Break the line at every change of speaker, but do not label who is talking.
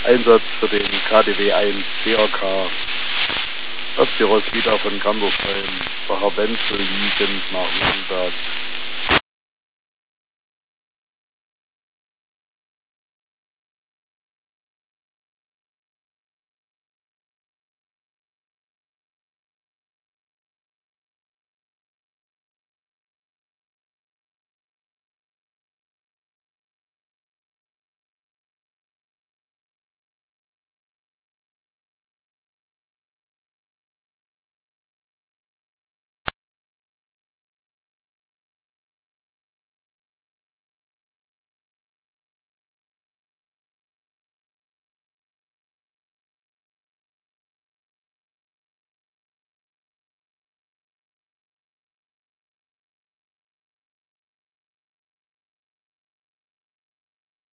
Einsatz für den KDW 1 CRK. Das die Roswitha von Gandersheim, der Herr Wenzel liegend nach Nürnberg.